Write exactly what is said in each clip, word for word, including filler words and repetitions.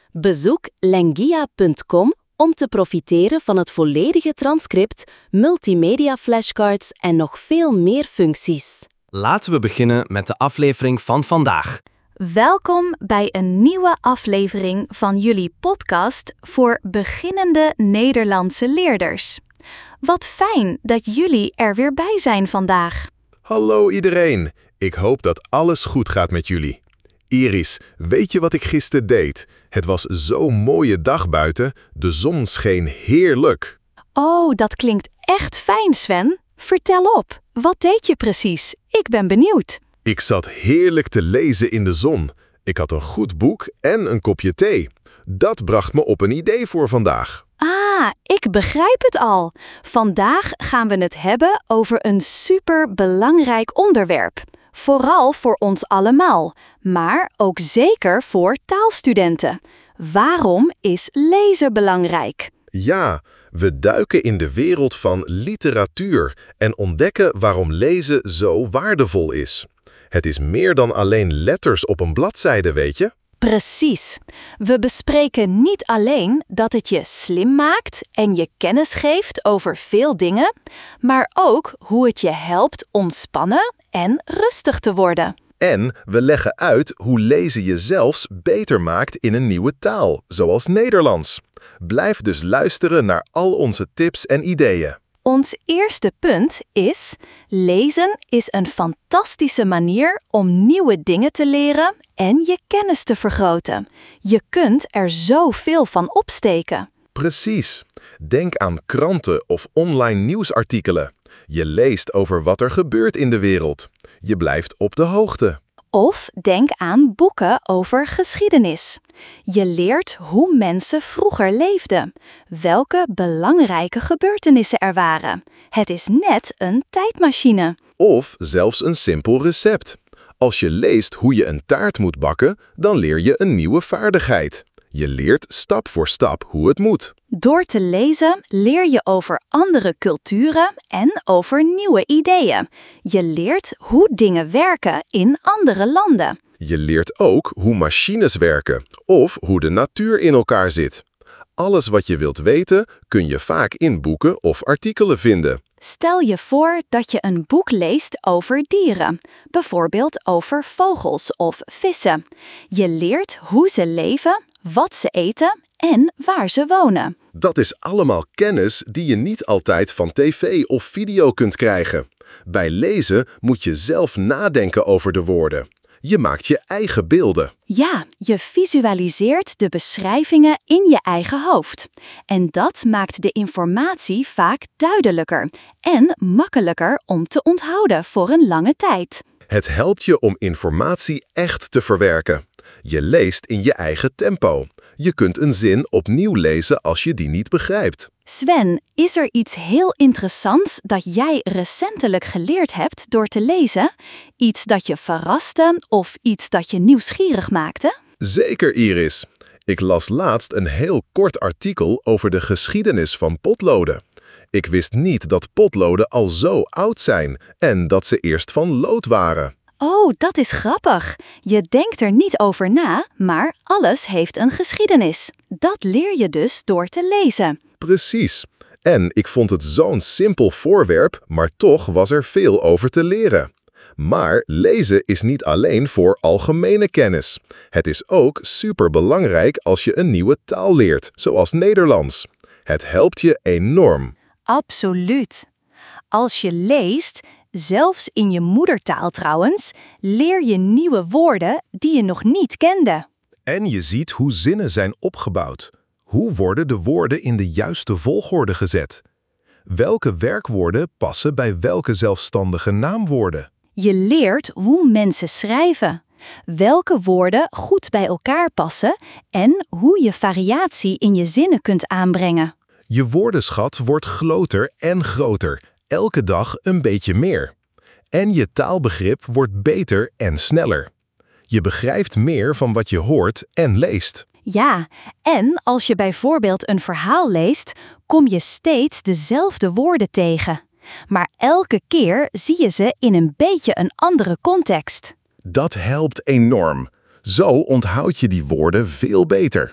Bezoek lengia punt com om te profiteren van het volledige transcript, multimedia flashcards en nog veel meer functies. Laten we beginnen met de aflevering van vandaag. Welkom bij een nieuwe aflevering van jullie podcast voor beginnende Nederlandse leerders. Wat fijn dat jullie er weer bij zijn vandaag. Hallo iedereen, ik hoop dat alles goed gaat met jullie. Iris, weet je wat ik gisteren deed? Het was zo'n mooie dag buiten, de zon scheen heerlijk. Oh, dat klinkt echt fijn, Sven. Vertel op, wat deed je precies? Ik ben benieuwd. Ik zat heerlijk te lezen in de zon. Ik had een goed boek en een kopje thee. Dat bracht me op een idee voor vandaag. Ah, ik begrijp het al. Vandaag gaan we het hebben over een superbelangrijk onderwerp. Vooral voor ons allemaal, maar ook zeker voor taalstudenten. Waarom is lezen belangrijk? Ja, we duiken in de wereld van literatuur en ontdekken waarom lezen zo waardevol is. Het is meer dan alleen letters op een bladzijde, weet je? Precies. We bespreken niet alleen dat het je slim maakt en je kennis geeft over veel dingen, maar ook hoe het je helpt ontspannen en rustig te worden. En we leggen uit hoe lezen je zelfs beter maakt in een nieuwe taal, zoals Nederlands. Blijf dus luisteren naar al onze tips en ideeën. Ons eerste punt is: lezen is een fantastische manier om nieuwe dingen te leren en je kennis te vergroten. Je kunt er zoveel van opsteken. Precies. Denk aan kranten of online nieuwsartikelen. Je leest over wat er gebeurt in de wereld. Je blijft op de hoogte. Of denk aan boeken over geschiedenis. Je leert hoe mensen vroeger leefden, welke belangrijke gebeurtenissen er waren. Het is net een tijdmachine. Of zelfs een simpel recept. Als je leest hoe je een taart moet bakken, dan leer je een nieuwe vaardigheid. Je leert stap voor stap hoe het moet. Door te lezen leer je over andere culturen en over nieuwe ideeën. Je leert hoe dingen werken in andere landen. Je leert ook hoe machines werken of hoe de natuur in elkaar zit. Alles wat je wilt weten kun je vaak in boeken of artikelen vinden. Stel je voor dat je een boek leest over dieren, bijvoorbeeld over vogels of vissen. Je leert hoe ze leven, wat ze eten en waar ze wonen. Dat is allemaal kennis die je niet altijd van tv of video kunt krijgen. Bij lezen moet je zelf nadenken over de woorden. Je maakt je eigen beelden. Ja, je visualiseert de beschrijvingen in je eigen hoofd. En dat maakt de informatie vaak duidelijker en makkelijker om te onthouden voor een lange tijd. Het helpt je om informatie echt te verwerken. Je leest in je eigen tempo. Je kunt een zin opnieuw lezen als je die niet begrijpt. Sven, is er iets heel interessants dat jij recentelijk geleerd hebt door te lezen? Iets dat je verraste of iets dat je nieuwsgierig maakte? Zeker, Iris. Ik las laatst een heel kort artikel over de geschiedenis van potloden. Ik wist niet dat potloden al zo oud zijn en dat ze eerst van lood waren. Oh, dat is grappig. Je denkt er niet over na, maar alles heeft een geschiedenis. Dat leer je dus door te lezen. Precies. En ik vond het zo'n simpel voorwerp, maar toch was er veel over te leren. Maar lezen is niet alleen voor algemene kennis. Het is ook superbelangrijk als je een nieuwe taal leert, zoals Nederlands. Het helpt je enorm. Absoluut. Als je leest, zelfs in je moedertaal trouwens, leer je nieuwe woorden die je nog niet kende. En je ziet hoe zinnen zijn opgebouwd. Hoe worden de woorden in de juiste volgorde gezet? Welke werkwoorden passen bij welke zelfstandige naamwoorden? Je leert hoe mensen schrijven, welke woorden goed bij elkaar passen en hoe je variatie in je zinnen kunt aanbrengen. Je woordenschat wordt groter en groter, elke dag een beetje meer. En je taalbegrip wordt beter en sneller. Je begrijpt meer van wat je hoort en leest. Ja, en als je bijvoorbeeld een verhaal leest, kom je steeds dezelfde woorden tegen. Maar elke keer zie je ze in een beetje een andere context. Dat helpt enorm. Zo onthoud je die woorden veel beter.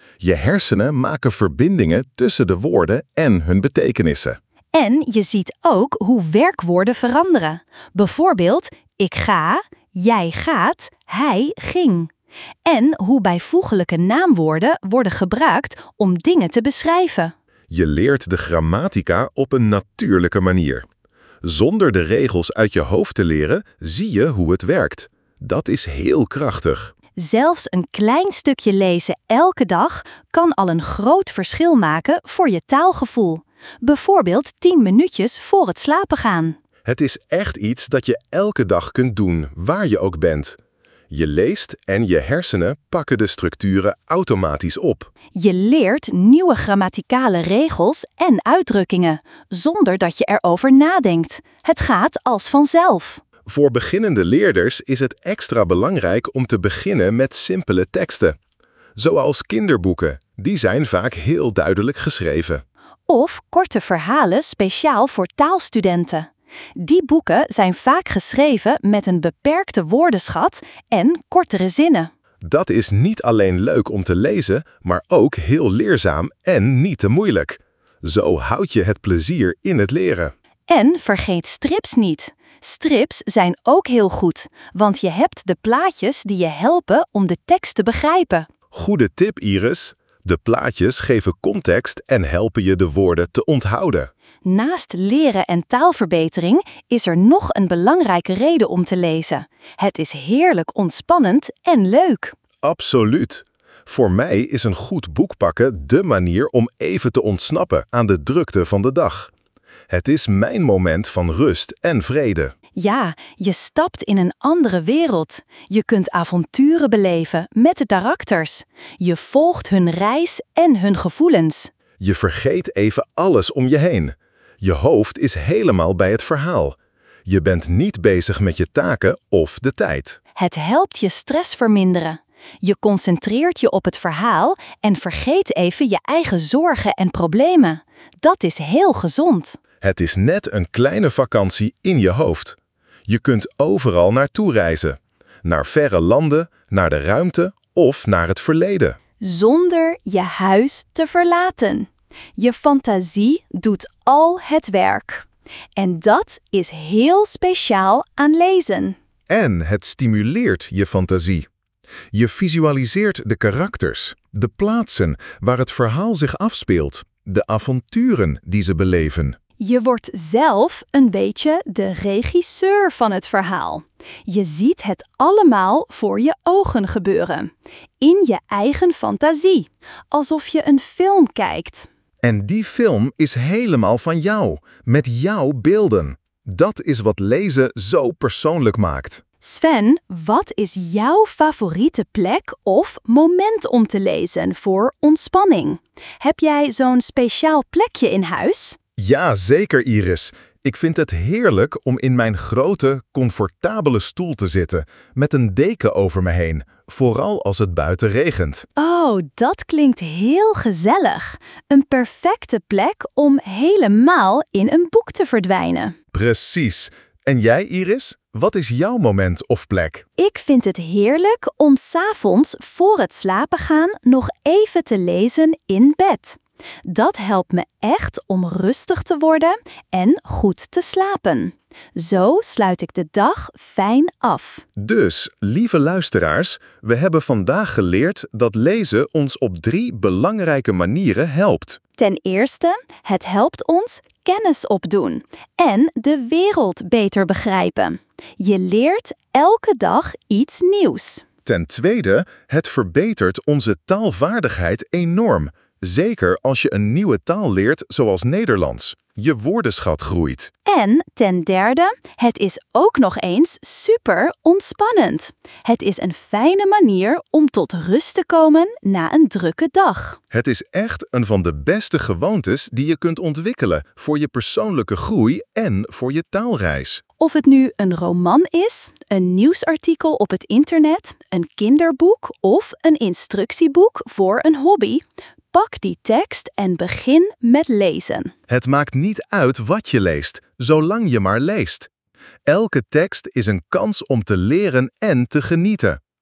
Je hersenen maken verbindingen tussen de woorden en hun betekenissen. En je ziet ook hoe werkwoorden veranderen. Bijvoorbeeld, ik ga, jij gaat, hij ging. En hoe bijvoeglijke naamwoorden worden gebruikt om dingen te beschrijven. Je leert de grammatica op een natuurlijke manier. Zonder de regels uit je hoofd te leren, zie je hoe het werkt. Dat is heel krachtig. Zelfs een klein stukje lezen elke dag kan al een groot verschil maken voor je taalgevoel. Bijvoorbeeld tien minuutjes voor het slapen gaan. Het is echt iets dat je elke dag kunt doen, waar je ook bent. Je leest en je hersenen pakken de structuren automatisch op. Je leert nieuwe grammaticale regels en uitdrukkingen, zonder dat je erover nadenkt. Het gaat als vanzelf. Voor beginnende leerders is het extra belangrijk om te beginnen met simpele teksten. Zoals kinderboeken, die zijn vaak heel duidelijk geschreven. Of korte verhalen speciaal voor taalstudenten. Die boeken zijn vaak geschreven met een beperkte woordenschat en kortere zinnen. Dat is niet alleen leuk om te lezen, maar ook heel leerzaam en niet te moeilijk. Zo houd je het plezier in het leren. En vergeet strips niet. Strips zijn ook heel goed, want je hebt de plaatjes die je helpen om de tekst te begrijpen. Goede tip, Iris. De plaatjes geven context en helpen je de woorden te onthouden. Naast leren en taalverbetering is er nog een belangrijke reden om te lezen. Het is heerlijk ontspannend en leuk. Absoluut. Voor mij is een goed boek pakken de manier om even te ontsnappen aan de drukte van de dag. Het is mijn moment van rust en vrede. Ja, je stapt in een andere wereld. Je kunt avonturen beleven met de karakters. Je volgt hun reis en hun gevoelens. Je vergeet even alles om je heen. Je hoofd is helemaal bij het verhaal. Je bent niet bezig met je taken of de tijd. Het helpt je stress verminderen. Je concentreert je op het verhaal en vergeet even je eigen zorgen en problemen. Dat is heel gezond. Het is net een kleine vakantie in je hoofd. Je kunt overal naartoe reizen. Naar verre landen, naar de ruimte of naar het verleden. Zonder je huis te verlaten. Je fantasie doet al het werk. En dat is heel speciaal aan lezen. En het stimuleert je fantasie. Je visualiseert de karakters, de plaatsen waar het verhaal zich afspeelt, de avonturen die ze beleven. Je wordt zelf een beetje de regisseur van het verhaal. Je ziet het allemaal voor je ogen gebeuren. In je eigen fantasie. Alsof je een film kijkt. En die film is helemaal van jou, met jouw beelden. Dat is wat lezen zo persoonlijk maakt. Sven, wat is jouw favoriete plek of moment om te lezen voor ontspanning? Heb jij zo'n speciaal plekje in huis? Ja, zeker, Iris. Ik vind het heerlijk om in mijn grote, comfortabele stoel te zitten, met een deken over me heen, vooral als het buiten regent. Oh, dat klinkt heel gezellig. Een perfecte plek om helemaal in een boek te verdwijnen. Precies. En jij, Iris? Wat is jouw moment of plek? Ik vind het heerlijk om 's avonds voor het slapen gaan nog even te lezen in bed. Dat helpt me echt om rustig te worden en goed te slapen. Zo sluit ik de dag fijn af. Dus, lieve luisteraars, we hebben vandaag geleerd dat lezen ons op drie belangrijke manieren helpt. Ten eerste, het helpt ons kennis opdoen en de wereld beter begrijpen. Je leert elke dag iets nieuws. Ten tweede, het verbetert onze taalvaardigheid enorm. Zeker als je een nieuwe taal leert zoals Nederlands. Je woordenschat groeit. En ten derde, het is ook nog eens super ontspannend. Het is een fijne manier om tot rust te komen na een drukke dag. Het is echt een van de beste gewoontes die je kunt ontwikkelen voor je persoonlijke groei en voor je taalreis. Of het nu een roman is, een nieuwsartikel op het internet, een kinderboek of een instructieboek voor een hobby. Pak die tekst en begin met lezen. Het maakt niet uit wat je leest, zolang je maar leest. Elke tekst is een kans om te leren en te genieten.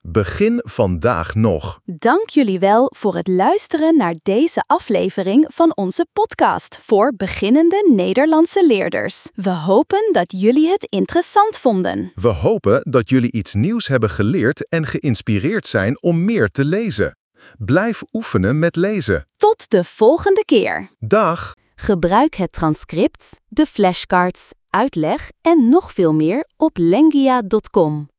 Begin vandaag nog. Dank jullie wel voor het luisteren naar deze aflevering van onze podcast voor beginnende Nederlandse leerders. We hopen dat jullie het interessant vonden. We hopen dat jullie iets nieuws hebben geleerd en geïnspireerd zijn om meer te lezen. Blijf oefenen met lezen. Tot de volgende keer. Dag! Gebruik het transcript, de flashcards, uitleg en nog veel meer op lengia punt com.